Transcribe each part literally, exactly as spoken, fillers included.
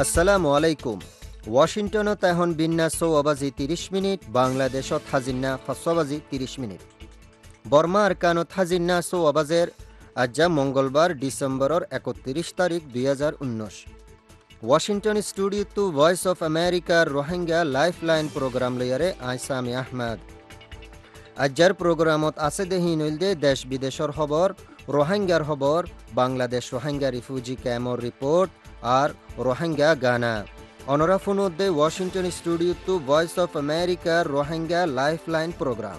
আসসালামু আলাইকুম। ওয়াশিংটনত এখন বিন্যা ছয় বাজি ত্ৰিশ মিনিট, বাংলাদেশত হাজিন্না পাঁচ বাজি ত্ৰিশ মিনিট। বর্মা আরকানত হাজিন্না ছয় বাজের আজ্জা মঙ্গলবার ডিসেম্বরের একত্রিশ তারিখ দুই হাজার উনিশ। Washington studio to Voice of আমেরিকার রোহিঙ্গা লাইফ লাইন প্রোগ্রাম লইয়ারে আইসামি আহমেদ। আজ্জার প্রোগ্রামত আছে দেহি নইলদে দেশ বিদেশের খবর, রোহিঙ্গার খবর, বাংলাদেশ রোহিঙ্গা রিফিউজি ক্যাম্পর রিপোর্ট আর রোহিঙ্গা গানা। অনরা ফোনদে Washington studio to Voice of আমেরিকার রোহিঙ্গা লাইফ লাইন প্রোগ্রাম।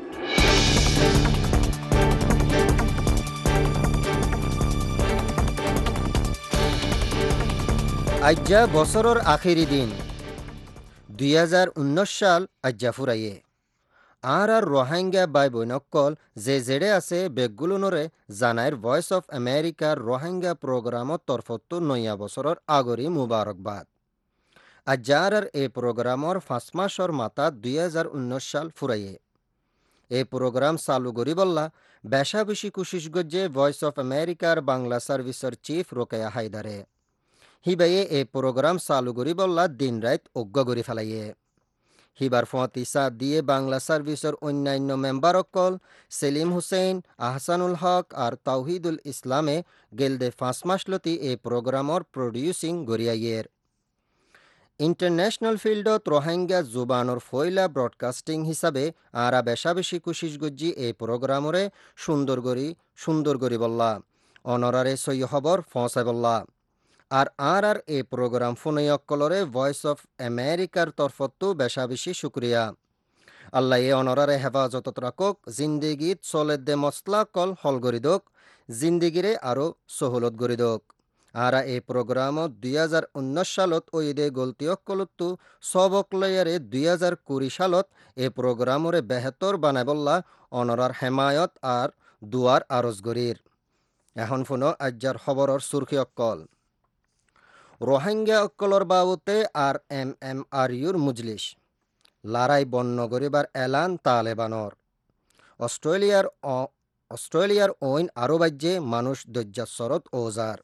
আজ্জা বছরের আখিরি দিন দুই হাজার উনিশ সাল আজ্জা ফুরাইয়ে। আর আর রোহিঙ্গা বাই বৈনকল যে জেডে আছে বেগগুলোনরে জানাইর ভয়েস অফ আমেরিকার রোহিঙ্গা প্রোগ্রামত তরফতো নয়া বছরের আগরি মুবারকবাদ। আজ্জার আর এই প্রোগ্রামর পাঁচ মাসর মাতা দুই হাজার উনিশ সাল ফুরাইয়ে। এই প্রোগ্রাম চালু করি বললা বেশা বেশি কুশিস গজ্জে ভয়েস অফ আমেরিকার বাংলা সার্ভিসের চিফ রোকেয়া হায়দারে। হিবাইয়ে এই প্রোগ্রাম চালু করি বললা দিন রাত অজ্ঞ করি ফেলাইয়ে। হিবার ফতিসা দিয়ে বাংলা সার্ভিসের অন্যান্য মেম্বারকল সেলিম হুসেন, আহসানুল হক আর তাওহিদুল ইসলামে গেলদে পাঁচ মাসলতি এই প্রোগ্রামর প্রডিউসিং গড়িয়াইয়ের। ইন্টারন্যাশনাল ফিল্ডত রোহিঙ্গা জুবানর ফয়লা ব্রডকাস্টিং হিসাবে আরা বেশা বেশি কুশিস গজ্জি এই প্রোগ্রামরে সুন্দর গরি সুন্দর গরি বললা অনরারে সই খবর ফসাই বললা। আর আর আর এই প্রোগ্রাম ফোনয়কলরে ভয়েস অফ আমেরিকার তরফতো বেশা বেশি শুক্রিয়া। আল্লাহ এ অনরারে হেফাজত রাখক, জিন্দিগিত চলে দে মশলা কল হল গরি দোক, জিন্দিগিরে আরও সহলত গরি দোক। আর এই প্রোগ্রামত দুই হাজার উনিশ সালত ওইদে গলতিয়কলতো সবক লয়ারে দুই হাজার কুড়ি সালত এই প্রোগ্রামরে বেহতর বানাই বললা অনরার হেমায়ত আর দুয়ার আরজ গরির। এখন ফোনো আজ্জার খবরর সুরখি অক্কল। রোহিঙ্গা অক্কলর বাবুতে আর এম এম আর ইউর মুজলিস লারাই বন্য গরিবার এলান তালেবানর। অস্ট্রেলিয়ার অস্ট্রেলিয়ার ওইন আরো বাজ্যে মানুষ দৈর্যাসরত ওজার।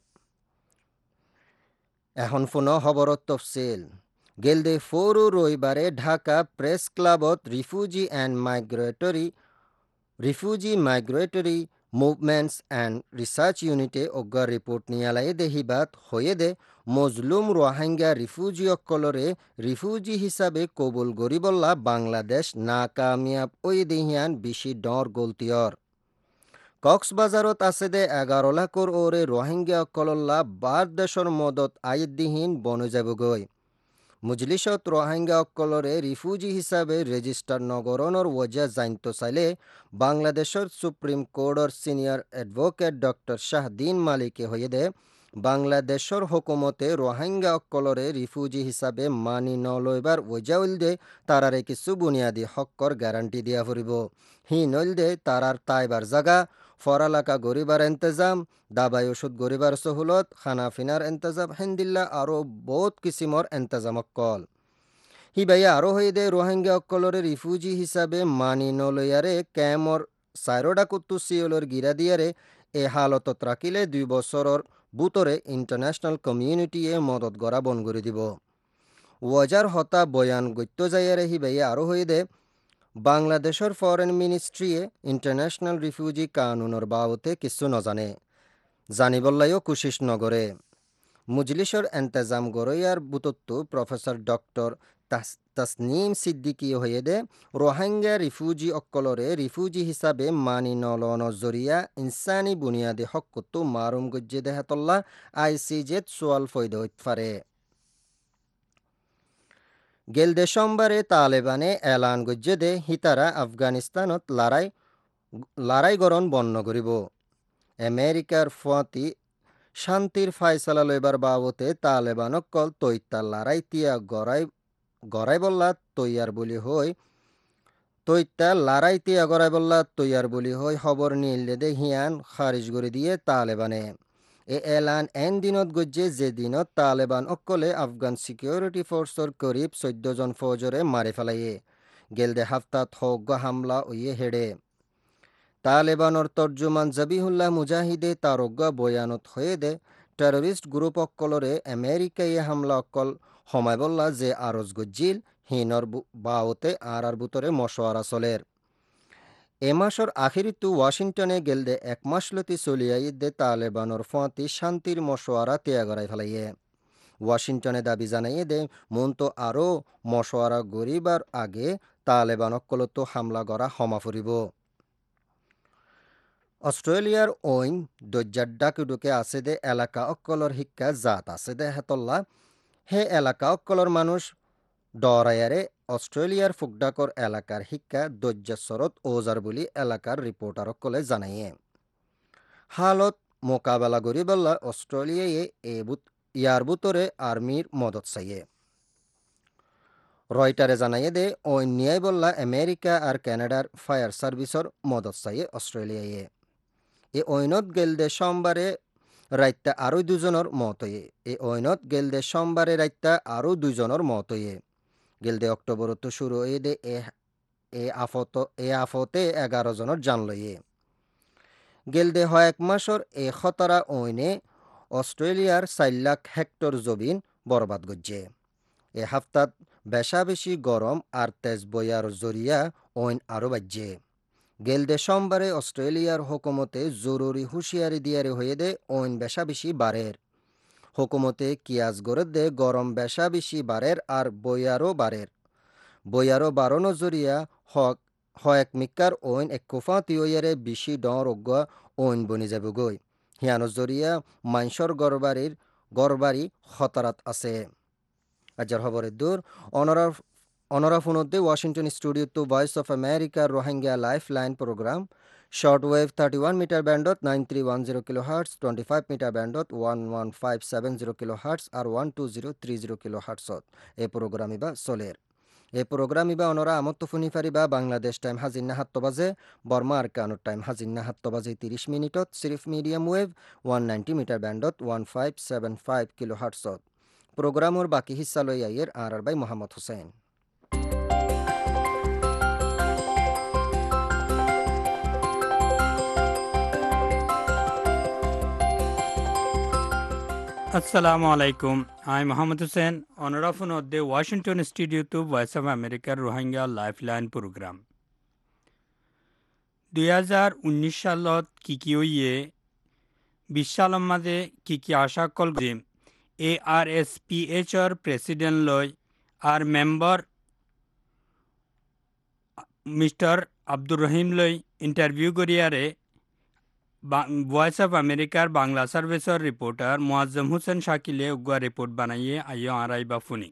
এখন ফোনো খবরত তফসিল। গেলদে ফোরু রবিবারে ঢাকা প্রেস ক্লাবত refugee and migratory refugee migratory movements and research ইউনিটে অজ্ঞা রিপোর্ট নিয়ালায়ে দেহিবাত হয়ে দে মজলুম রোহিঙ্গা রিফিউজি অক্কলরে রিফিউজি হিসাবে কবুল গরিবল্লা বাংলাদেশ নাকামিয়াব ওই দেহিয়ান বেশি ডর গলতিয়র। কক্সবাজারত আছে দে এগারো লাখর ওরে রোহিঙ্গা অক্কলল্লা বার দেশর মদত আইদিহীন বনে যাবগৈ। মুজলিসত রোহিঙ্গা অক্কলরে রিফিউজি হিসাবে রেজিস্টার নগরণর ওজা জানতে চাইলে বাংলাদেশের সুপ্রিম কোর্টর সিনিয়র অ্যাডভোকেট ডক্টর শাহদিন মালিকে হয়ে দে বাংলাদেশের হুকুমতে রোহিঙ্গা অক্কলরে রিফিউজি হিসাবে মানি নলইবার ওজা উল দে তারারে কিছু বুনিয়াদী হক্কর গ্যারান্টি দিয়া ফুরিব। হি নইল দে তারার তাইবার জাগা, ফরালাকা গরিবার এন্তেজাম, দাবাই ওষুধ গরিবার সহুলত, খানা ফিনার এন্তেজাম হেন্দিল্লা আরও বহুত কিসিমর এন্তেজাম অক্কল। হি বাইয়া আরও হয়ে দে রোহিঙ্গা অক্কলরে রিফিউজি হিসাবে মানি নলইয়ারে ক্যামর সাইরোডা কুত্তু সিওলর গিরা দিয়ারে এ হালতত রাখিলে দুই বছরের বুতরে ইন্টারন্যাশনাল কমিউনিটিয়ে মদত গড়া বন করে দিব। ওয়াজার হতা বয়ান গত্য যাইয়ারে হি বাইয়া আরও হয়ে দে বাংলাদেশের ফরেন মিনিস্ট্রিয়ে ইন্টারন্যাশনাল রিফিউজি কানুনের বাবতে কিছু নজানে, জানিবল্লাইও কুশিস নগরে। মুজলিসর এন্তেজাম গরইয়ার বুতত্তু প্রফেসর ডক্টর তাসনিম সিদ্দিকি হয়ে দে রোহিঙ্গা রিফিউজি অক্কলরে রিফিউজি হিসাবে মানি নলনের জরিয়া ইনসানি বুনিয়াদী হক্কত্তু মারুম গজ্জে দেহাতল্লা আইসিজেত সোয়াল ফৈদ ফারে। গেলদে সোমবারে তালেবানে এলান গজ্জে দে হিতারা আফগানিস্তানত লড়াই লড়াই গরণ বন্ধ করিব। আমেরিকার ফুয়াতি শান্তির ফায়সালা লইবার বাবতে তালেবানকল তৈতা লড়াই তিয়া গড়াই গড়াই বল্লা তৈয়ার বলি হই তৈতা লড়াই তিয়া গড়াই বল্লা তৈয়ার বলি হই খবর নিলে দে হিয়ান খারিজ করে দিয়ে তালেবানে। এ এলান এন দিনত গজ্জে যে দিনত তালেবান অকলে আফগান সিকিউরিটি ফোর্সর করিব চৈদ্য জন ফৌজরে মারি ফেলাইয়ে। গেলদে হাফতাত হগ্য হামলা ওইয়ে হেডে। তালেবানর তর্জমান জবিহুল্লাহ মুজাহিদে তার অজ্ঞা বয়ানত হয়ে দে টেররিস্ট গ্রুপ অকলরে আমেরিকায় হামলা অকল হমায় বললা যে আরজ গজ্জিল হিনর বাওতে আর আর বুতরে মশওয়ারা চলের এ মাসর আখিরিতু ওয়াশিংটনে গেলদে এক মাসলতি চলিয়াই দে তালেবানর ফতি শান্তির মশওয়ারা ত্যাগ করাই ফেলাইয়ে ওয়াশিংটনে দাবি জানাইয়ে দে মনতো আরও মশওয়ারা গরিবার আগে তালেবান অকলতো হামলা করা হমা ফুরিব অস্ট্রেলিয়ার ওইন দজ্জার ডাকুডুকে আছে দে এলাকা অকলর শিক্ষা জাত আছে দে হেতল্লা হে এলাকা অকলর মানুষ ডরায়ারে অস্ট্রেলিয়ার ফুকডাকর এলাকার শিক্ষা দজ্জাসরত ওজার বলি এলাকার রিপোর্টার অকলে জানাইয়ে হালত মোকাবেলা করি বললা অস্ট্রেলিয়ায় এ ইয়ার বুতরে আর্মির মদত চাইয়ে রয়টারে জানাইয়ে দে ওই নিয়াই বললা আমেরিকা আর কানাডার ফায়ার সার্ভিসর মদত চাইয়ে অস্ট্রেলিয়ায় এ ঐনত গেলদে সোমবারে রাইতা আরও দুজনের মত হয়ে এ ঐনত গেলদে সোমবারে রাইতা আরও দুজনের মত হয়ে গেলদে অক্টোবরত শুরু হয়ে দে এ আফত এ আফতে এগারো জনের জান লইয়ে গেলদে হয় এক মাসর এ খতরা ওইনে অস্ট্রেলিয়ার চার লাখ হেক্টর জমিন বরবাদ গজ্জে এ হাফতাত বেশা বেশি গরম আর তেজ বইয়ার জরিয়া ওইন আরও বাজ্যে গেলদে সোমবারে অস্ট্রেলিয়ার হুকুমতে জরুরি হুঁশিয়ারি দিয়ারে হয়ে দে ওইন বেশা বেশি বারের হুকুমতে কিয়াজ গড়ে দে গরম বেশা বেশি বারের আর বইয়ারও বারের বইয়ারও বারো জরিয়া হক হয়েক মিক্কার ওইন এক কুফা তিওয়ারে বেশি ডর অজ্ঞ ওইন বনি যাব গই হিয়ানো জরিয়া মাইনসর গড়বাড়ির গড়বাড়ি খতরাত আছে আজার খবরের দূর অনরা অনরা ফোনতে Washington studio to Voice of America Rohingya life line programme short wave thirty one metre ব্যান্ডত nine three one zero kilohertz twenty five metre ব্যান্ডত one one five seven zero kilohertz আর one two zero three zero কিলো হার্টসত এই programme ইবা চলের এই programme ইবা অনরা আমত্ত ফুনি ফারিবা বাংলাদেশ টাইম হাজিন্না সাতটা বাজে বর্মা আর কানুর টাইম হাজিন্না সাতটা বাজে তিরিশ মিনিটত সিরিফ medium wave one ninety metre ব্যান্ডত ওয়ান ফাইভ সেভেন ফাইভ কিলো হার্টসত প্রোগ্রামর বাকি হিস্সা লই আইয়ের আর আর বাই মোহাম্মদ হোসেন আসসালামু আলাইকুম আই মোহাম্মদ হোসেন অনরাফুন অদ্দে Washington studio to Voice of আমেরিকার রোহিঙ্গা লাইফ লাইন প্রোগ্রাম দুই হাজার উনিশ সালত কি কি হইয়ে বিশ সালের মাঝে কি কি আশা কল এ আর এস পি এইচর প্রেসিডেন্ট লয় আর মেম্বার মিস্টার আব্দুর রহিম লই ইন্টারভিউ করিয়ারে ভয়েস অফ আমেরিকার বাংলা সার্ভিসের রিপোর্টার মোয়াজ্জম হোসেন শাকিলে উগুয়া রিপোর্ট বানাইয়ে আইয় আড়াই বা ফুনি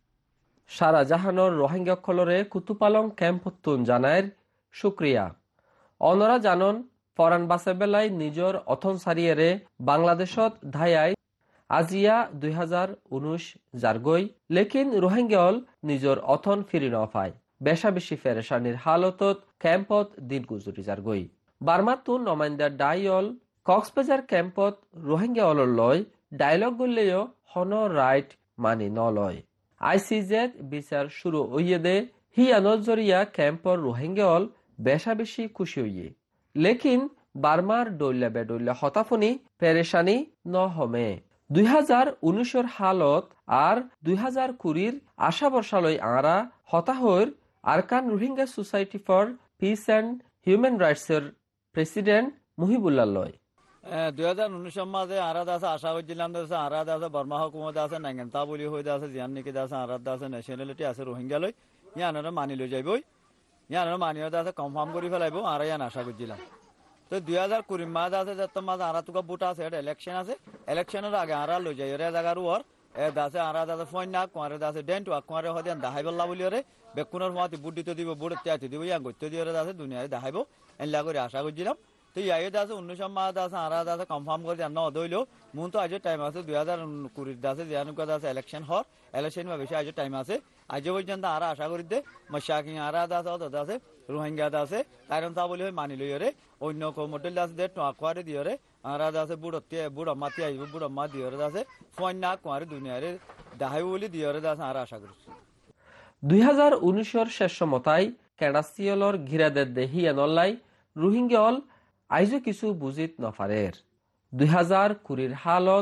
সারা জাহানোর রোহিঙ্গা খলরে কুতুপালং ক্যাম্পতুন জানায়ের শুক্রিয়া অনরা জানন ফরান বাসে বেলায় নিজর অথন সারিয়েরে বাংলাদেশত ধায়াই আজিয়া দুই হাজার উনিশ জারগই লেকিন রোহিঙ্গাল নিজর অথন ফিরি নফায় বেশা বেশি ফেরেশানির হালতত ক্যাম্পত দিন গুজরি জারগই বার্মাতুন নমাইন্দা ডাইল কক্সবাজার ক্যাম্পত রোহিঙ্গা অলর লয় ডায়লগ গলেও হন রাইট মানি নলয় আইসিজেড বিচার শুরু হইয়ে দে হিয়া নজরিয়া ক্যাম্পর রোহিঙ্গা অল বেশা বেশি খুশি হইয়ে লেকিন বার্মার ডইলা বেডইলা হতাফনি পেরেশানি ন হমে দুই হাজার উনিশের হালত আর দুই হাজার কুড়ির আশা বর্ষালয় আঁরা হতাহর Arakan Rohingya society for peace and human রাইটসের প্রেসিডেন্ট মুহিবুল্লাহ লয় দুই হাজার উনিশের মাঝে আরাদ আছে আশা করছিলাম আরাদ আছে বর্মা হুকুমত আছে নাঙ্গেন্তা বলি হয়ে আছে জিয়ান নিকিদ আছে আরাদ আছে ন্যাশনালিটি আছে রোহিঙ্গা লই ইয়ানোর মানি লই যাইবই ইয়ানোর মানি আছে কনফার্ম করে ফেলাইব আর ইয়ান আশা করছিলাম তো দুই হাজার কুড়ি মাঝ আছে যত মাঝ আরা তোকা বুট আছে এটা ইলেকশন আছে ইলেকশনের আগে আরা লই যাই রে জায়গার ওর এ দাসে আরা দাসে ফোন না কোয়ারে দাসে ডেন্ট ওয়া কোয়ারে হদিয়ান দাহাই বল্লা বলি রে বেকুনের মাতি বুট দিতে দিব বুট ত্যাতি দিব ইয়া গইতে দিয়ে রে দাসে দুনিয়ায় দেখাইব এনলা করে আশা করছিলাম তো ইয়াই দাসে উনিশ মাস আছে আরা দাসে কনফার্ম করে জান দইলো মুন তো আজ টাইম আছে দুই হাজার কুড়ির দাসে জিয়ানুকা দাসে ইলেকশন হর ইলেকশন বা বেশি আজ টাইম আছে আজ পর্যন্ত আরা আশা করি দে মশাকিং আরা দাসে দাসে রোহিঙ্গা দাসে কারণ তা বলি মানি লই রে অন্য কমটেল দাসে দে টোয়াকুয়ারে দিয়ে রে আরা দাসে বুড়তে বুড়া মাতি আইব বুড়া মা দিয়ে রে দাসে ফোন না কুয়ারে দুনিয়ারে দাহাই বলি দিয়ে রে দাসে আরা আশা করছি দুই হাজার উনিশের শেষ মতাই ক্যাডাসিয়লর ঘিরাদের দেহি এনলাই রোহিঙ্গা অল আইজো কিছু বুঝিত নফারের দুই হাজার কুড়ির হালত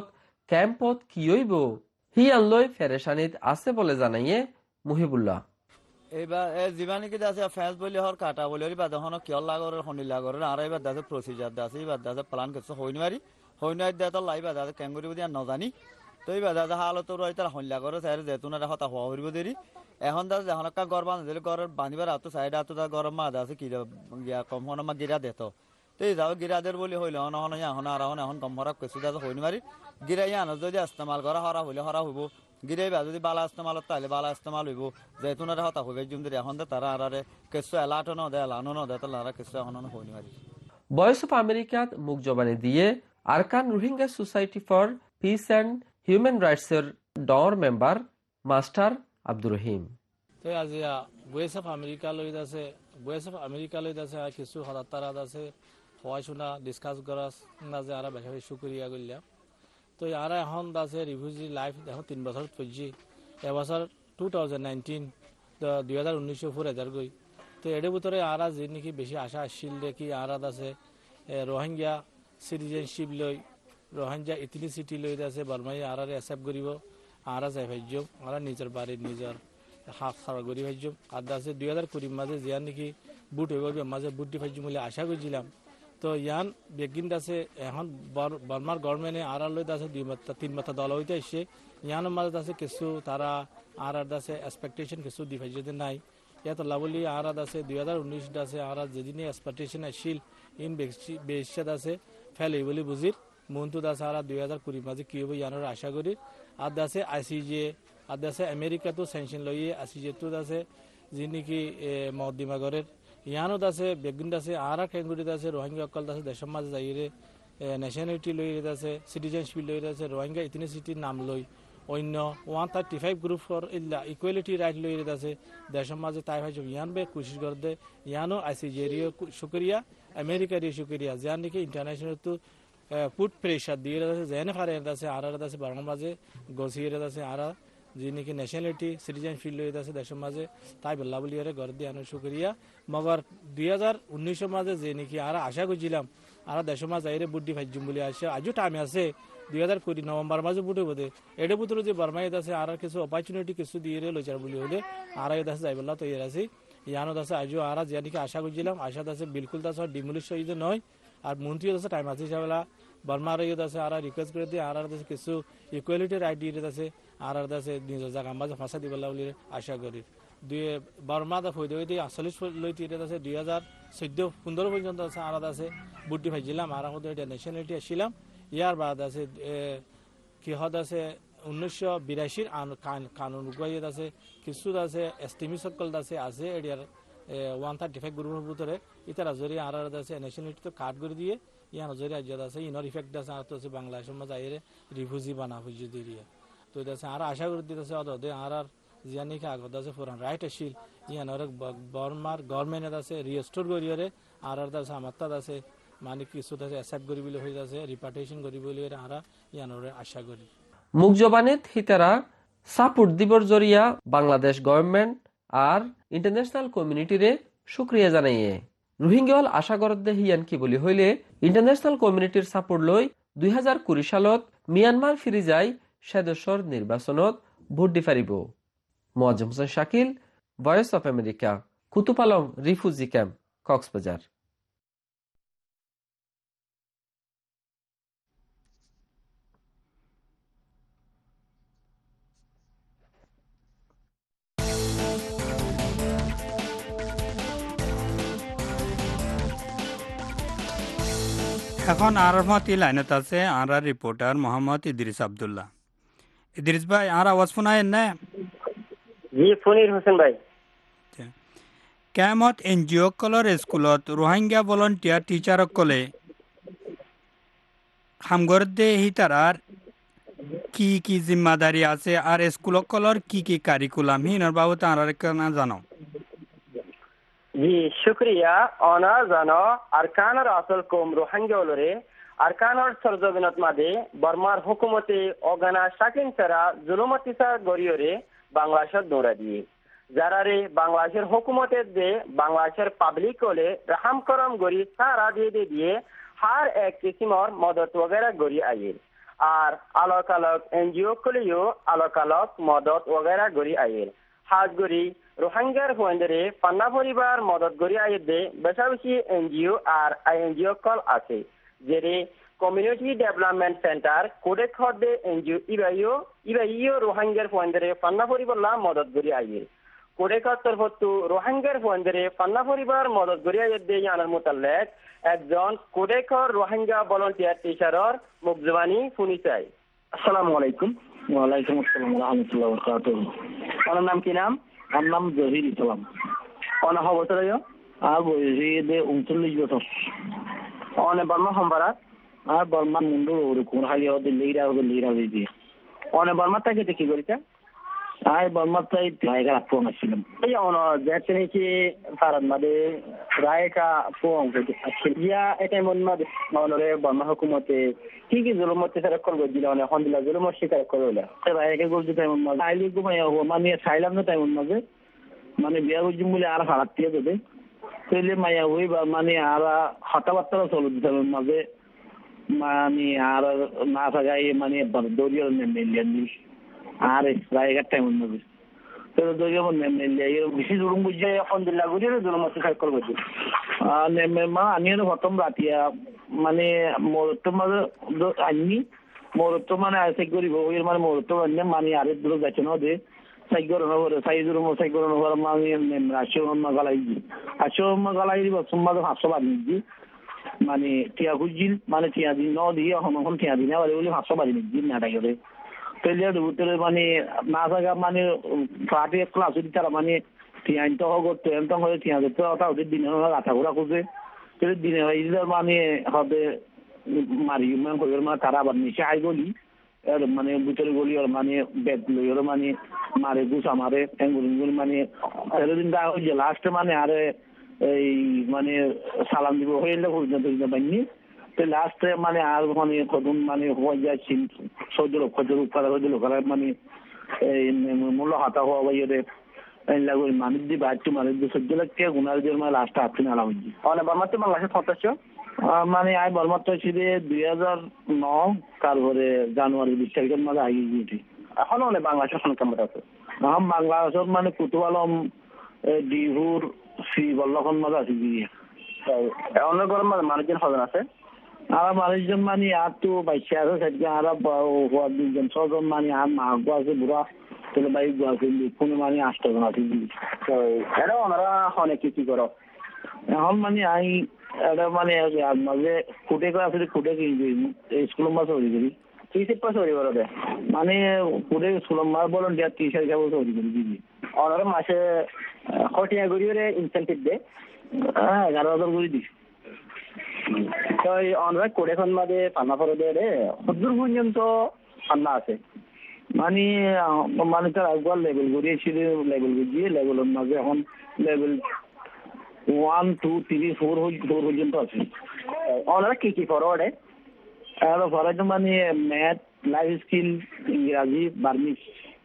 ক্যাম্পত কি হইব হিয়ান লই ফেরেশানিত আছে বলে জানাইয়ে মুহিবুল্লাহ। এইবার যিমান নেকি আছে ফেন্স বলি হর কাটা বলি হরি বাদ হন কিয় লাগর হনি লাগর আর এবার দাসে প্রসিজার দাসে এবার দাসে প্ল্যান করছে হইনি মারি হইনি দে তো লাই বাদ দাসে ক্যাঙ্গুরি বুদি আর নজানি তো এইবার দাসে হালত রই তার হনি লাগর সাইরে যেতুন আর হতা হওয়া হইব দেরি এখন দাস যখন একটা ঘর বাঁধ দিলে ঘরের বাঁধিবার হাত সাইডে হাত গরম মা দাসে কি গিয়া কম হন মা গিরা দেত তো এই যাও গিরাদের বলি হইলে হন হন এখন আর হন এখন কম হরা কিছু দাসে হইনি মারি গিরাই আনো যদি ইস্তেমাল করা হরা হইলে হরা হইব গিরাই বা যদি বালা ইস্তেমালত তাহলে বালা ইস্তেমাল হইব যেতুন আর হতা হইবে জুম এখন তারা আরে কিছু এলাটো ন দে এলানো ন দে তো লারা কিছু এখন হইনি মারি। ভয়েস অফ আমেরিকাত মুখ জবানি দিয়ে Arakan Rohingya society for peace and human রাইটসের ডর মেম্বার মাস্টার আব্দুর রহিম। তো আজি ভয়েস অফ আমেরিকা লৈ আছে ভয়েস অফ আমেরিকা লৈ আছে কিছু হতাতারাত আছে হওয়াই শোনা ডিসকাস করা না যে আর বেশি বেশি শুক্রিয়া করলাম। তো আর এখন আছে রিফিউজি লাইফ এখন তিন বছর পড়ছি এবছর টু থাউজেন্ড নাইনটিন দুই হাজার উনিশশো ফোর হাজার গই তো এর ভিতরে আর যে নাকি বেশি আশা আসছিল দেখি আর আছে রোহিঙ্গা সিটিজেনশিপ লৈ রোহিঙ্গা ইথনিসিটি লৈ আছে বর্মাই আর একসেপ্ট করিব আর যাই ভাজ্য আর নিজের বাড়ির নিজের হাফ সারা করি ভাজ্য আর আছে দুই হাজার কুড়ির মাঝে যে নাকি বুট হইব মাঝে বুট দি ভাজ্য বলে আশা করছিলাম। তো ইয়ান বেগিন আছে এখন বর্মার গভর্নমেন্টে আর লৈ আছে দুই মাত্রা তিন মাত্রা দল হইতে আসছে ইয়ানোর মাঝে আছে কিছু তারা আর আছে এক্সপেকটেশন কিছু দি ভাজ্যতে নাই ইয়াত লাভলি আর আছে দুই হাজার উনিশ আছে আর যেদিনে এক্সপেকটেশন আসছিল ইন বেশিত আছে ফেলে বলে বুঝির মন্তুদ আছে আর দুই হাজার কুড়ির মাঝে কি হবো ইয়ানোর আশা করি। আর আছে আইসিজে আর আছে আমেরিকা তো স্যাংশন লইয়ে আইসিজে তো আছে যে নাকি মদিমাগরের ইয়ানোত আছে বেগুন আছে আর ক্যাঙ্গুরিত আছে রোহিঙ্গা অকল আছে দেশের মাঝে যাইরে ন্যাশনালিটি লই আছে সিটিজেনশিপ লই আছে রোহিঙ্গা ইথনিসিটির নাম লই অন্য one thirty five group for equality right লই আছে দেশের মাঝে তাই ভাই ইয়ান বে কোশিশ করতে ইয়ানো আইসিজেরিও শুক্রিয়া আমেরিকারও শুক্রিয়া যার নাকি ইন্টারন্যাশনাল তো ফুড প্রেশার দিয়ে আছে যেনে ফারে আছে আর আছে বাংলার মাঝে গছিয়ে আছে আর যে নাকি ন্যাশনালিটি সিটিজেনশিপ লই আছে দেশের মাঝে তাই বল্লা বলি ঘর দিয়ে আনো শুক্রিয়া মগর দুই হাজার উনিশের মাঝে যে নাকি আর আশা করছিলাম আর দেশের মাঝে যাইরে বুদ্ধি ভাজ্যম বলে আসে আজও টাইম আছে দুই হাজার কুড়ি নভেম্বর মাঝে বুটে বোধে এডে পুত্র যে বর্মাইত আছে আর কিছু অপরচুনিটি কিছু দিয়ে লইচার বলি হলে আর আছে যাই বললা তৈরি আছে ইয়ানত আছে আজও আর যে নাকি আশা করছিলাম আশা আছে বিলকুল আছে ডিমলিশ হয়ে নয় আর মন্ত্রী আছে টাইম আছে হিসাবে বর্মার ইয়ে আছে আর রিকোয়েস্ট করে দিয়ে আর আছে কিছু ইকুয়ালিটি রাইট দিয়ে আছে আর আছে নিজের জায়গা মাঝে ফাঁসা দিবলা বলে আশা করি। দুই বর্মা ফৈদ হইতে আটচল্লিশ লৈ তিরে আছে দুই হাজার চৈধ্য পনেরো পর্যন্ত আছে আর আছে বুদ্ধি ভাইছিলাম আর এটা ন্যাশনালিটি আসছিলাম ইয়ার বাদ আছে কিহত আছে উনিশশো বিরাশির কানুন উগাইত আছে কিছু আছে এস্টিমি সকল আছে আছে এরিয়ার ওয়ান থার্টি ফাইভ গ্রুপের ভিতরে ইতারা জরি আর আছে ন্যাশনালিটি তো কাট করে দিয়ে ইয়ার জরি রাজ্যত আছে ইনর ইফেক্ট আছে আর তো আছে বাংলাদেশের মাঝে আইরে রিফিউজি বানা হয়েছে দিয়ে তো এটা আছে আর আশা করে দিতেছে অদে আর আর জিয়া নাকি আগত আছে ফোরান রাইট আসিল ইয়ানোর বর্মার গভর্নমেন্ট আছে রিস্টোর করিয়ারে আর আর আছে আমার তাত আছে মানে কিছু আছে অ্যাকসেপ্ট করি বলে হয়ে আছে রিপার্টেশন করি বলে আর ইয়ানোর আশা করি। মুখ জবানিত হিতারা সাপোর্ট দিবর জরিয়া বাংলাদেশ গভর্নমেন্ট আর ইন্টারন্যাশনাল কমিউনিটিরে শুক্রিয়া জানাইয়ে রোহিঙ্গল আশা করতে হিয়ান কি বলি হইলে ইন্টারন্যাশনাল কমিউনিটির সাপোর্ট লই দুই হাজার কুড়ি সালত মিয়ানমার ফিরে যায় সদস্যর নির্বাচনত ভোট দি পারিব। Moazzem Hossain Shakil, voice of America, Kutupalong refugee camp, Cox's Bazar. এখন আর মতি লাইনত আছে আর রিপোর্টার মোহাম্মদ ইদ্রিস আব্দুল্লাহ। ইদ্রিস ভাই আর আওয়াজ শোনায় না? জি ফনির হোসেন ভাই। কেমত এনজিও কলর স্কুলত রোহিঙ্গা ভলন্টিয়ার টিচার কলে হামগরদে হিতারার কি কি জিম্মাদারি আছে আর স্কুল কলর কি কি কারিকুলাম হিনর বাবদ আর কেনা জানো? জি শুক্রিয়া অনা জানো আরকানের আসল কম রোহিঙ্গা ওলরে আরকানের সরজমিনত মাঝে বর্মার হুকুমতে অগানা শাকিন ছাড়া জুলুমতিসা গরিয়রে বাংলাদেশের দৌড়া দিয়ে যারারে বাংলাদেশের হুকুমতের যে বাংলাদেশের পাবলিক হলে রাহাম করম গড়ি সারা দিয়ে দিয়ে দিয়ে হার এক কিসিমর মদত वगैरह গড়ি আইয়ের আর আলোক আলোক এনজিও কলিও আলোক আলোক মদত ওগেরা গড়ি আইল হাজ গড়ি রোহিঙ্গার ফোয়েন্ডরে পান্না পরিবার মদত গড়ি আইল দে বেশা বেশি এনজিও আর আইএনজিও কল আছে যেরে কমিউনিটি ডেভেলপমেন্ট সেন্টার কোডেক হদে এনজিও ইবাইও ইবাইও রোহিঙ্গার ফোয়েন্ডরে পান্না পরিবার মদত গড়ি আইল কোডেকর তরফতু রোহিঙ্গার ফোয়েন্ডরে পান্না পরিবার মদত গড়ি আইল দে জানার মোতালেক একজন কোডেকর রোহিঙ্গা ভলান্টিয়ার টিচারর মুখজবানি শুনি চাই। আসসালামু আলাইকুম। ওয়ালাইকুম আসসালাম রহমতুল্লাহ বরকাতুহ। আপনার নাম কি নাম? আমার নাম জহির ইসলাম। অনেক বছর আর বয়সে দে উনচল্লিশ বছর। অনেক বর্মা সম্পারা আর বর্মা মুন্ডু কোন হাইয়া হতে লিরা হতে লিরা হয়ে দিয়ে অনেক বর্মা তাকে কি করেছে আর বর্মা তাই জায়গা রাখতে আসছিলাম এই অন দেখতে নিচে ভারত মাদে রায়কা পোং ইয়া এটা মন মাদে মানরে বর্মা হুকুমতে কি কি জুলুমতে তারা কল দিল অনেক হন্দিলা জুলুমত শিকার করলে রায়কা গোলতে তাই মন মাদে আইলি ঘুমাইয়া হো মানে ছাইলাম না তাই মন মাদে মানে বিয়া বুঝি বলে আর হারাত দিয়ে দেবে তাইলে মাইয়া হই বা মানে আর হঠাৎ চলো দিতে মাঝে মানে আর না থাকাই মানে দরিয়ার মেলিয়ানি আর রায়গার টাইম মাঝে তো দরিয়া মেলিয়া বেশি জুলুম বুঝে হন্দিলা গুলির জুলুমত শিকার করবে আর নেমে মা আনিয়ে প্রথম রাতিয়া মানে মোরত মাঝে আনি মোরত মানে আইসে করিব ওই মানে মোরত মানে মানে আরে দূর যাচ্ছে না দে সাইগর নগর সাইজুর মো সাইগর নগর মানে রাশিও মাগালাই আশো মাগালাই দিব সম্মাদ হাসো বাদি মানে টিয়া খুঁজিল মানে টিয়া দিন ন দিয়ে এখন টিয়া দিন আবার বলে হাসো বাদি দিন না টাইরে তেলিয়া দুপুরে মানে না থাকা মানে পার্টি ক্লাস তারা মানে টিয়া তো করতে এত হয়ে টিয়া তো ওটা ওদের দিনে আঠা ঘোরা খুঁজে দিনে মানে হবে মারি মানে তারা আবার নিচে আই গলি মানে ভিতরে গলি আর মানে ব্যাগ লই আর মানে মারে গুছা মারে এঙ্গুল মানে এতদিন দা হয়ে লাস্ট মানে আরে এই মানে সালাম দিব হইলে পর্যন্ত পাইনি তো লাস্টে মানে আর মানে কদম মানে হয়ে যাচ্ছি চৌদ্দ লক্ষ রূপার চৌদ্দ লক্ষ মানে এই মূল্য হাতা হওয়া বাইরে লাগবে মানুষ দিয়ে বাচ্চু মানুষ দিয়ে চৌদ্দ লাখ টাকা গুনার জন্য মানে লাস্টে হাতে নালা হয়েছি অনেক বর্মাতে বাংলাদেশের সদস্য মানে আই বর্মাত্র ছিল দুই হাজার ন তারপরে জানুয়ারি বিশ তারিখের মাঝে আগে গিয়েছি এখন অনেক বাংলাদেশের সংখ্যা আছে এখন বাংলাদেশের মানে কুতুব আলম ডিহুর সি বল্লখন মাঝে আছে গিয়ে অনেক গরম মানুষজন হজন আছে আর মানুষজন মানে আর তো বাইশে আছে সেদিকে আর দুজন ছজন মানে আর মাঘ আছে বুড়া তাহলে বাইক আছে কোনো মানে আটজন আছে এটা ওনারা অনেক কি করো এখন মানে আই এটা মানে মাঝে ফুটে করে আসলে ফুটে স্কুলের মাছ হয়ে করি ত্রিশ পাশে হয়ে গেল মানে ফুটে স্কুলের মাছ বলেন দেড় ত্রিশ হাজার বছর হয়ে করি দিদি ওনারা মাসে খটিয়া গড়িয়ে ইনসেন্টিভ দে হ্যাঁ এগারো হাজার করে দিস তো এই ওনারা কোড়ে খন মাঝে পান্না ফলে দে সদ্দূর পর্যন্ত পান্না আছে মানে মানে তার একবার লেভেল করিয়েছিল লেভেল বুঝিয়ে লেভেলের মাঝে এখন level one two three four four পর্যন্ত আছে ওনারা কি কি ফরওয়ার্ডে আর ফরওয়ার্ড মানে ম্যাথ লাইফ স্কিল ইংরাজি বার্মিস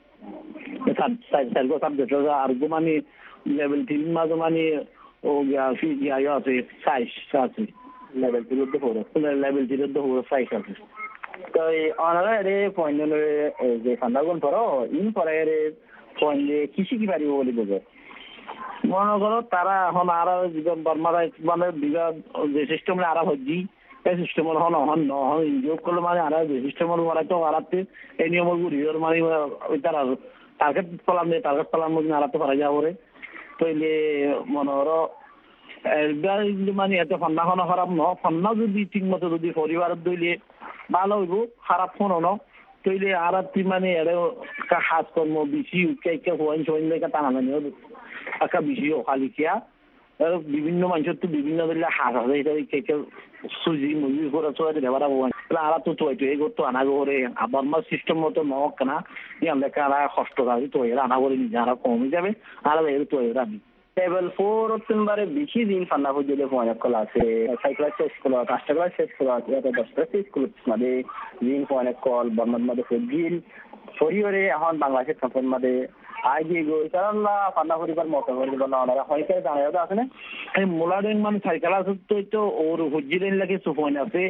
চারগো সাবজেক্ট আর মানে লেভেল তিন মাঝে মানে ও ইয়ে আছে সাইজ আছে লেভেল থ্রির তো লেভেল থ্রির তো সাইজ আছে তো ওনারা এর পয়েন্ট যে ফান্দাগুন পড়ো ইন পরে এর পয়েন্ট কৃষি কি পারিব বলে বোঝে মনে করো তারা এখন আর বর্মারা মানে বিঘা যে সিস্টেমে আরা হচ্ছি এই সিস্টেমের হন হন নহন ইনজিও করলে মানে আর যে সিস্টেমের মারাই তো আরাতে এই নিয়মের গুড়ির মানে ওই তারা টার্গেট পালাম দিয়ে টার্গেট পালাম মধ্যে আরাতে পারা যাওয়া পরে তো এলে মনে করো মানে এত ফান্না খানো খারাপ ন ফান্না যদি ঠিক মতো যদি পরিবারের দইলে ভালো হইব খারাপ ফোনও ন তৈলে আর মানে এর কাজকর্ম বেশি উৎকে হওয়ান সইন লেখা টানাটানি একটা বেশি অকালিকিয়া বিভিন্ন মানুষের তো বিভিন্ন ধরলে হাত আছে এটা কেকে সুজি মুজি করে চলে দেওয়ারা হওয়ান আরা তো তৈ তৈ করতো আনা করে আবার আমার সিস্টেম মতো নক না ইয়ার লেখা আরা কষ্ট কাজ তো এরা আনা করে নিজে আরা কমে যাবে আর এর তো এরা লেভেল ফোর তিনবারে বেশি দিন ফান্না পর্যন্ত অনেক কলা আছে সাইকেল স্কুল পাঁচটা ক্লাস স্কুল আছে দশটা স্কুল মাঝে দিন অনেক কল বর্মার মাঝে গিল শরীরে এখন বাংলাদেশের সম্পদ মাঝে আই গিয়ে গই কারণ না ফান্না পরিবার মতো পরিবার না ওনারা হয়তো জানা আছে না এই মোলাডেন মানে সাইকেল আছে তো তো ওর হুজিরেন লাগে সুফোন আছে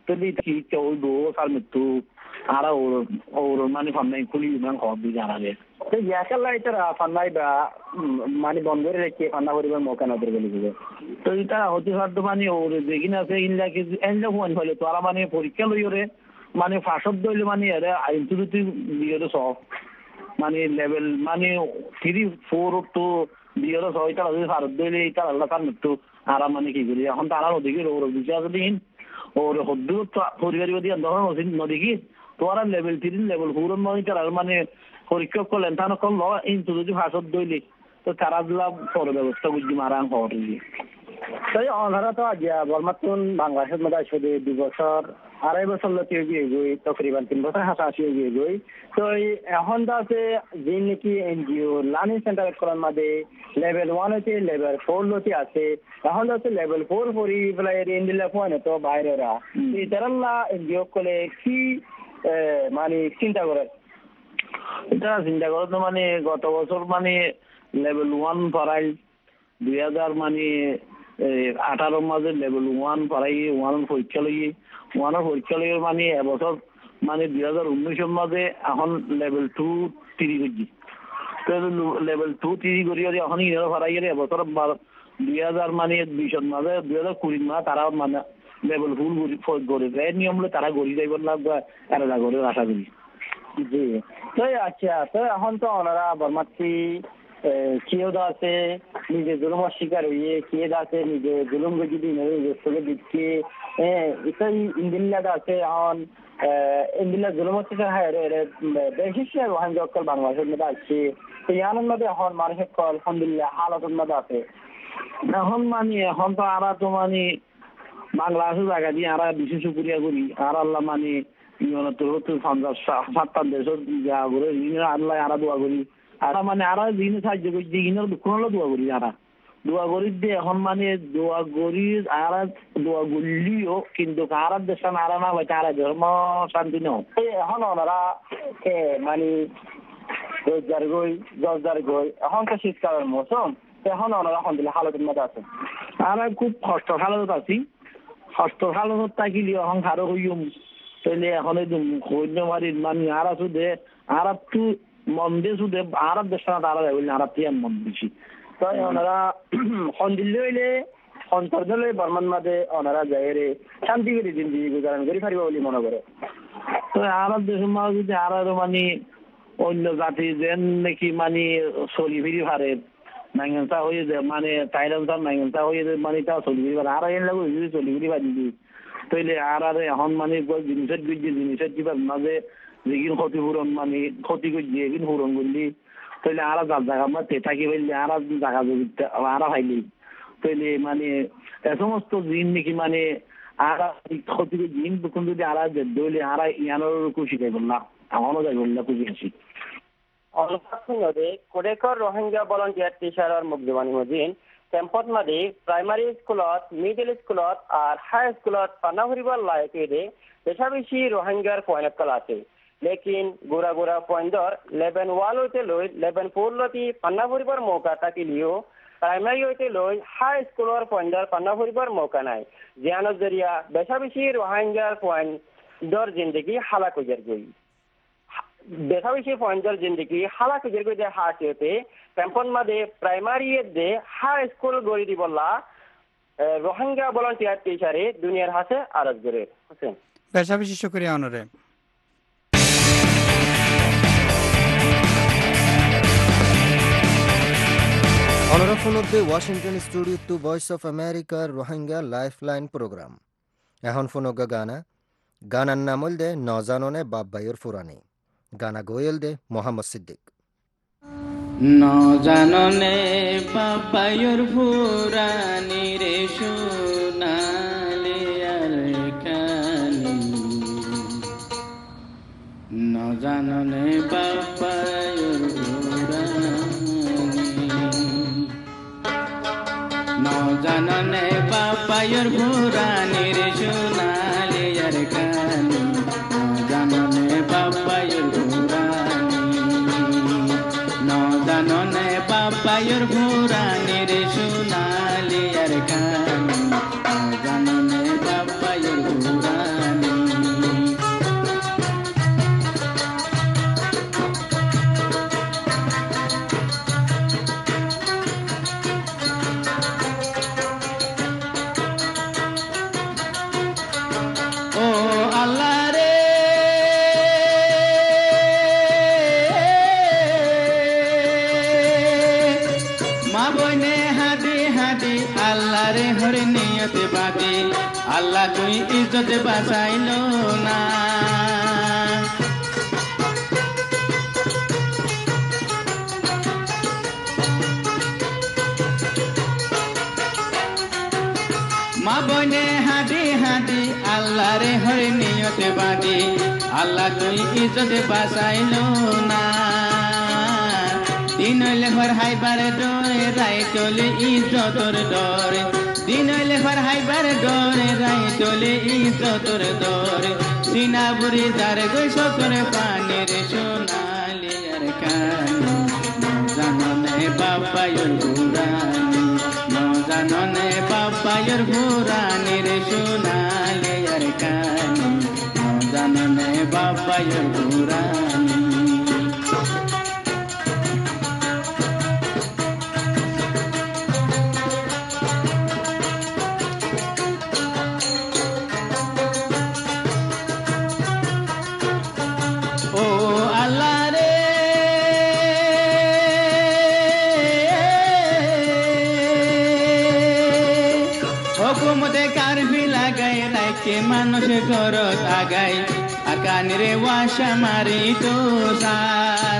তলি কি চৌ দো সাল মৃত্যু আর ওর ওর মানে ফান্নাই খুলি মান খবর দি জানাবে তো ইয়াকাল্লা এটা ফান্নাই বা মানে বন্ধ করে রেখে ফান্না করিবার মৌকা না দেবে বলে তো এটা হতে সাধ্য মানে ওর দেখিন আছে ইনলা কি এনলা ফোন হলে তো আর মানে পরীক্ষা লই ওরে মানে ফাঁসব দইলে মানে এরা আইনচুরিটি দিয়ে সব মানে লেভেল মানে থ্রি ফোর তো দিয়ে সব এটা ভারত দইলে এটা আল্লাহ কার মৃত্যু আর মানে কি করি এখন তারা ওদিকে ওর বিচার দিন ওর হদ্দু পরিবারী দিয়ে ধরন নদীকি তোরা লেভেল থ্রি লেভেল ফোর আর মানে পরীক্ষা করলেন তা কম ইনচুরিটি ফাঁসব দইলে তো তারা দিলা পরে ব্যবস্থা বুঝি মারাং হওয়ার তাই অনারা তো আজ বর্মাতুন বাংলাদেশের মধ্যে আসলে দুই বছর আড়াই বছর লতি এগিয়ে গই তকরিবান তিন বছর হাসাহাসি এগিয়ে গই তো এখন তো আছে যে নাকি এনজিও লার্নিং সেন্টার করার মধ্যে লেভেল ওয়ান হচ্ছে লেভেল ফোর লতি আছে এখন তো আছে লেভেল ফোর পড়ি বেলা ইন্ডিয়া ফোন তো বাইরেরা এই তারা এনজিও করলে কি মানে চিন্তা করে এটা চিন্তা করে তো মানে গত বছর মানে লেভেল ওয়ান পড়াই দুই হাজার মানে আঠারো মাঝে লেভেল ওয়ান পড়াই ওয়ান পরীক্ষা লইয়ে ওয়ানের পরীক্ষা লইয়ে মানে এবছর মানে দুই হাজার উনিশের মাঝে এখন লেভেল টু তিরি করছি তো লেভেল টু তিরি করি এখন ইনারা পড়াই এবছর দুই হাজার মানে বিশের মাঝে দুই হাজার কুড়ির মাঝে তারা মানে লেভেল ফুল গড়ে এই নিয়ম তারা গড়ি যাইব না এরা গড়ে আশা করি জি তো আচ্ছা তো এখন তো ওনারা বর্মাত্রী কেউ আছে নিজে জুলুমের শিকার হইয়ে কে আছে নিজে জুলুম যদি নিজের দিচ্ছে হ্যাঁ এটাই ইন্দিল্লা আছে এখন ইন্দিল্লা জুলুমের শিকার হয় বেশি রোহিঙ্গা অকল বাংলাদেশের মধ্যে আসছে তো ইয়ানোর মধ্যে এখন মানুষের কল আলহামদুলিল্লাহ হালতের মধ্যে আছে এখন মানে এখন তো আরা তো মানে বাংলাদেশের জায়গা দিয়ে আরা বিশেষ সুক্রিয়া করি আর আল্লাহ মানে সাতটা দেশের যা করে আল্লাহ আরা দোয়া করি আর মানে আরা দিন সাহায্য করছি ইনার দুঃখ হলো দোয়া করি আরা দোয়া করি দিয়ে এখন মানে দোয়া করি আরা দোয়া করলিও কিন্তু আর দেশ আরা না হয় তারা ধর্ম শান্তি নেও এখন ওনারা মানে রোজগার গই রোজগার গই এখন তো শীতকালের মৌসুম এখন ওনারা আলহামদুলিল্লাহ হালতের মধ্যে আছে আমরা খুব কষ্ট হালত আছি কষ্ট হালত থাকিলে এখন খারো হইম তাহলে এখন সৈন্য মারির মানে আর শুধু আর একটু মন দিয়ে শুধু আরব দেশ না তারা যাবে আরব দিয়ে মন বেশি তাই ওনারা সন্দিল্য হইলে অন্তর্দলে বর্মান মাঝে ওনারা যায় রে শান্তি করে জিন্দিগি গুজারান করে পারিব বলে মনে করে তো আরব দেশের মাঝে যদি আর মানে অন্য জাতি যেন নাকি মানে চলি ফিরি পারে নাইংসা হয়ে যায় মানে থাইল্যান্ড নাইংসা হয়ে যায় মানে তা চলি ফিরি পারে আর এর লাগে যদি চলি ফিরি পারি তাইলে আর আর এখন মানে জিনিসের বুঝছি জিনিসের কিবার মাঝে যেগিন ক্ষতিপূরণ মানে ক্ষতি করছি এগিন পূরণ করলি তাইলে আর যার জায়গা মাঝে থাকি ফেললি আর জায়গা আর ফাইলি তাইলে মানে এ সমস্ত জিন নাকি মানে আর ক্ষতি জিন তখন যদি আর দইলে আর ইয়ানোর খুশি যাইব না এমনও যাইব না খুশি হাসি অনুসারে কোডেকর রোহিঙ্গা ভলান্টিয়ার টিচাৰৰ মুগ্ধবাণী মজিন কেম্পত মাদি প্ৰাইমাৰী স্কুলত মিডল স্কুলত আর হাই স্কুলত পানা ফুৰিবৰ লায়কেৰে বেছা বেছি রোহিঙ্গার পয়েন্ট আছে লেকিন গোড়া গোড়া পয়েন্টর লেভেন ওয়ান হইতে লৈ লেভেন ফোর লতি পান্না ফুৰিবৰ মৌকা থাকিলেও প্রাইমারি হইতে লৈ হাই স্কুলৰ পয়েন্টর পান্না ফুৰিবৰ মৌকা নাই জিয়ানোর জরিয়া বেছা বেছি রোহিঙ্গার পয়েন্টর জিন্দগি হালাক হয়ে গই বেছা বেছি পয়েন্টর জিন্দগি হালাক হয়ে গই হাতে কেম্পন মাদে প্রাইমারি দে হাই স্কুল গড়ি দিবলা রোহিঙ্গা ভলান্টিয়ার টিচারে দুনিয়ার হাতে আরজ করে হোসেন বেশা বেশি শুকরিয়া অনরে অনরা ফোনতে Washington studio to Voice of আমেরিকার রোহিঙ্গা লাইফলাইন প্রোগ্রাম এখন ফোনগা গানা গানার নাম হল দে নজাননে বাব্বাইয়ের ফুরানি গানা গোয়েল দে মোহাম্মদ সিদ্দিক নজাননে বাব্বাইয়ের ফুরানি রে সোনালে আর কানি নজাননে বাব্বাইয়ের নজাননে বাব্বাইয়ের ফুরানি রে সোনালে আর কানি নজাননে বাব্বাইয়ের ফুরানি নজাননে বাব্বাইয়ের ফুরানি রে সোনালে আর কানি নজাননে বাব্বাইয়ের ফুরানি রে হরে নিয়তে বাদে আল্লাহ তুই ইজ্জতে বাঁচাইলো না মা বনে হাঁটি হাঁটি আল্লাহ রে হরে নিয়তে বাদে আল্লাহ তুই ইজ্জতে বাঁচাইলো না দিন হইলে ঘর হাইবারে ডরে রাই চলে ইজ্জতর ডরে দিন হইলে ঘর হাইবারে ডরে রাই চলে ইজ্জতর ডরে সিনা বুড়ি যার গই সকরে পানির সোনালি আর কানি জাননে বাবায়র ঘুরানি জাননে বাবায়র ঘুরানি রে সোনালি আর কানি জাননে বাবায়র ঘুরানি কে মানুষ ঘরত আগাই আর কানিরে ওয়াশা মারি তো সার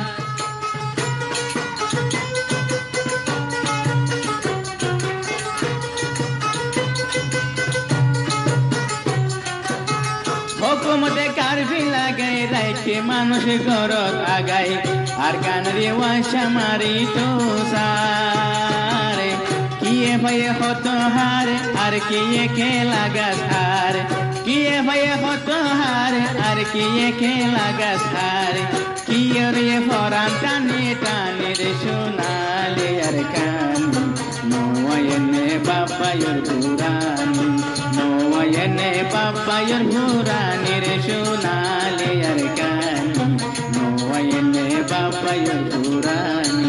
হুকুমতে কারফি লাগাই রাইকে মানুষ ঘরত আগাই আর কানিরে ওয়াশা মারি তো সার কিয়ে ভয়ে হত হার আর কিয়ে খেলা গাছ হার কিয়ে ভয়ে হত হার আর কিয়ে খেলা গাছ হার কিয়ে রে ফরান টানে টানে রে সোনালে আর কানি নোয়ায়নে বাবায়র ঘুরানি নোয়ায়নে বাবায়র ঘুরানি রে সোনালে আর কানি নোয়ায়নে বাবায়র ঘুরানি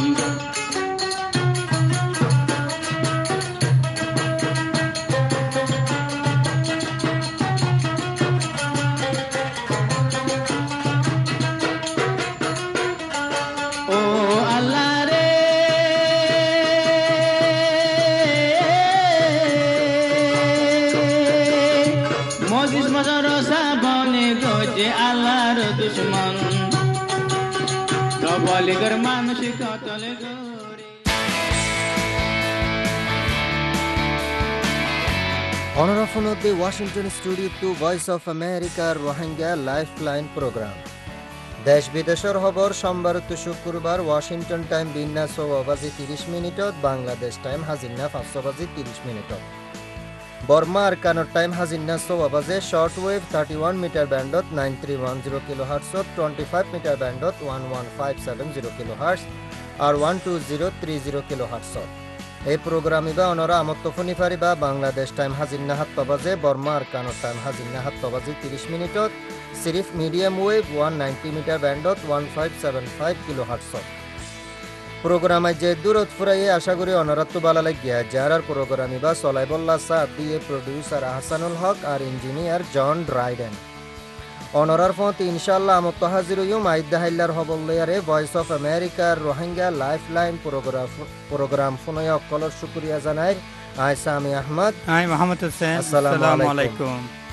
Honor of the Washington Studio to Voice of America Rohingya Lifeline Program. দেশ বিদেশের খবর সোমবার তো শুক্রবার ওয়াশিংটন টাইম বিন্না ছয় বাজি ত্রিশ মিনিটত বাংলাদেশ টাইম হাজিনা পাঁচ বাজি ত্রিশ মিনিটত বর্মা আরকানোর টাইম হাজিনা ছয় বাজে short wave thirty one metre ব্যান্ডত নাইন থ্রি ওয়ান জিরো কিলো হার্টসত টোয়েন্টি ফাইভ মিটার ব্যান্ডত one one five seven zero kilohertz আর one two zero three zero কিলো হার্টসত এই প্রোগ্রাম ইবা অনরা আমত্ত ফোনি ফারিবা বাংলাদেশ টাইম হাজিনা সাত বাজে বর্মা আরকানোর টাইম হাজিনা সাত বাজি ত্রিশ মিনিটত সিরিফ medium wave one ninety metre ব্যান্ডত ওয়ান ফাইভ সেভেন ফাইভ কিলো হার্টসত প্রোগ্রামে যে দূরত ফুরাইয়ে আশা করি অনরাত্ম বালা লাগিয়া যারার প্রোগ্রাম ইবা চলাই বল্লা সাথ দিয়ে প্রডিউসার আহসানুল হক আর ইঞ্জিনিয়ার জন ড্রাইডেন অনরার ফত ইনশাআল্লাহ আমত হাজির হইম আইদাহাইল্লার হবল্লারে ভয়েস অফ আমেরিকার রোহিঙ্গা লাইফলাইন প্রোগ্রাম প্রোগ্রাম ফোনয় অকলর শুকরিয়া জানাই আই সামি আহমদ আই মোহাম্মদ হোসেন আসসালামু আলাইকুম।